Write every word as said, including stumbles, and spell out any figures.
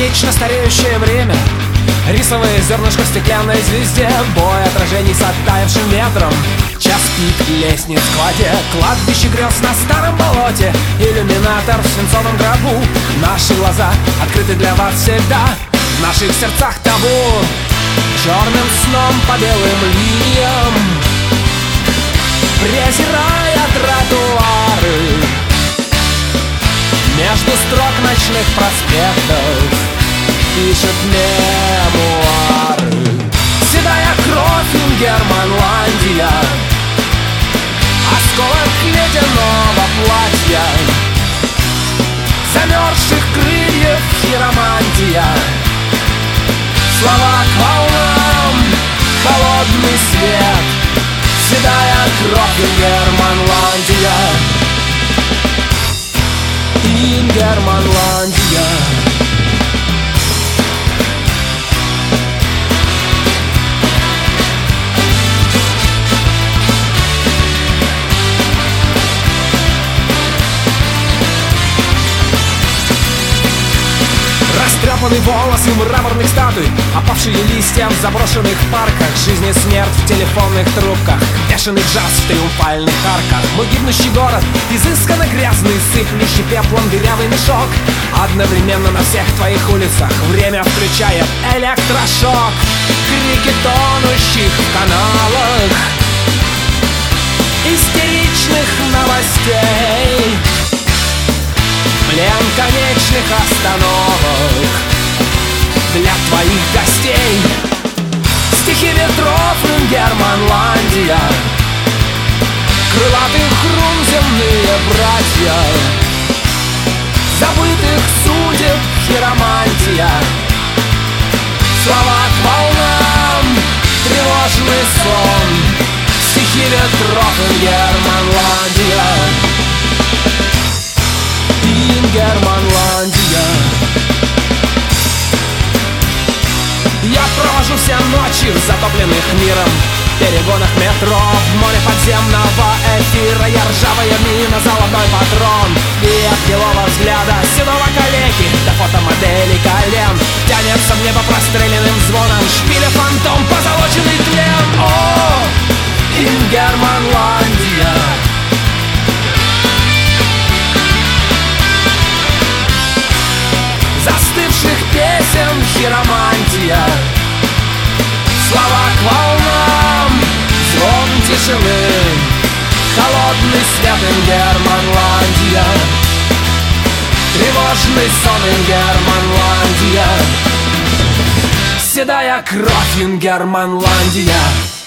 Вечно стареющее время, рисовые зернышко в стеклянной звезде, бой отражений с оттаившим ветром, час пик лестниц в воде, кладбище грез на старом болоте, иллюминатор в свинцовом гробу. Наши глаза открыты для вас всегда, в наших сердцах табу. Черным сном по белым линиям, презирая тротуары, между строк ночных проспектов пишет мемуары. Седая кровь, Ингерманландия, осколок ледяного платья, замерзших крыльев хиромантия, слова к волнам, холодный свет. Седая кровь, Ингерманландия, Ингерманландия. Растрепанный волос и мраморных статуй, опавшие листья в заброшенных парках, жизнь и смерть в телефонных трубках, бешеный джаз в триумфальных арках. Мой гибнущий город, изысканно грязный, сыплющий пеплом дырявый мешок. Одновременно на всех твоих улицах время включает электрошок. Крики тонущих в каналах, истеричных новостей, плен конечных остановок для твоих гостей. Стихи ветров, Ингерманландия, крылатых рун земные братья, забытых судеб хиромантия, слова к волнам, тревожный сон. Стихи ветров, Ингерманландия, Ингерманландия. Я провожу все ночи в затопленных миром перегонах метро, в море подземного эфира. Я ржавая мина, золотой патрон, и от белого взгляда седого калеки до фотомодели колен тянется в небо простреленным звоном шпиля фантом, позолоченный тлен. О, Ингерманландия, застывших песен хиромантия, слова к волнам, звон тишины, холодный свет, Ингерманландия, тревожный сон, Ингерманландия, седая кровь, Ингерманландия.